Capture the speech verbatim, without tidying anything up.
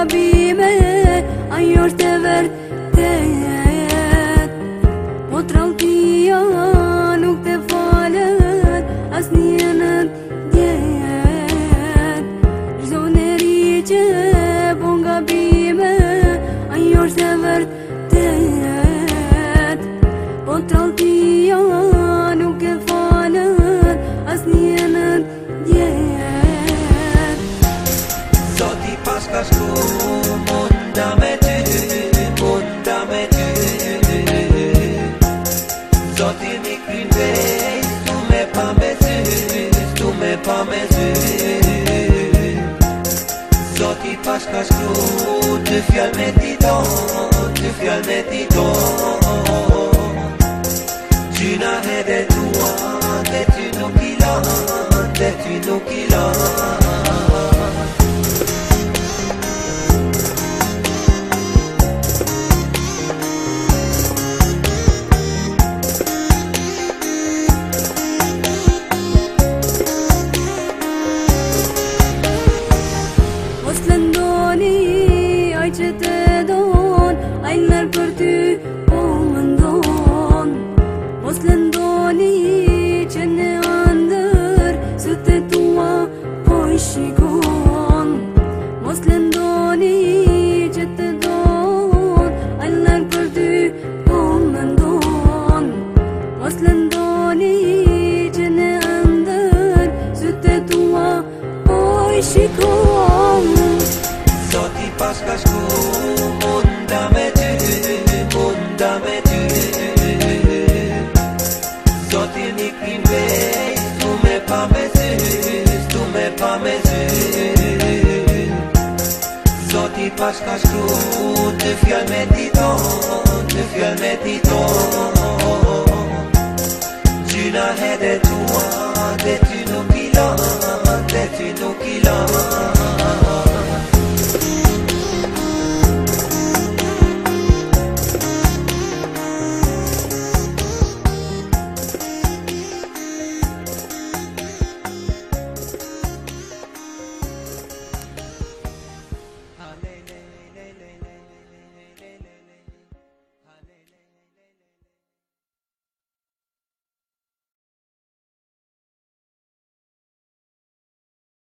gabime, ajo është e vërtet. Po tralltia nuk te falet, asnjë në djet. Çdo njeri që bon gabime, ajo është e vërtet. Po tralltia nuk e falet, asnjë në djet. Zoti pas ka shku munda me ty, munda me ty. Zoti mi kryn vej, stu me pa me sy, stu me pa me sy. Zoti pas ka shku dy fjall me ti don, dy fjall me ti don. Gjyna edhe tua, dhe ty nuk i lan, dhe ty nuk i lan. Mos lëndoni, aj që te don, aj nërë për ty po më ndon. Mos lëndoni që në andër, së të tua po i shikon. Mos lëndoni që te don, aj nërë për ty po më ndon. Mos lëndoni që në andër, së të tua po i shikon. Zoti pas ka shku munda me ty, munda me ty. Zoti mi kryn vej, stu me pa me sy, stu me pa me sy. Zoti pas ka shku dy fjall me ti don, dy fjall me ti don. Gjyna edhe tua, dhe ty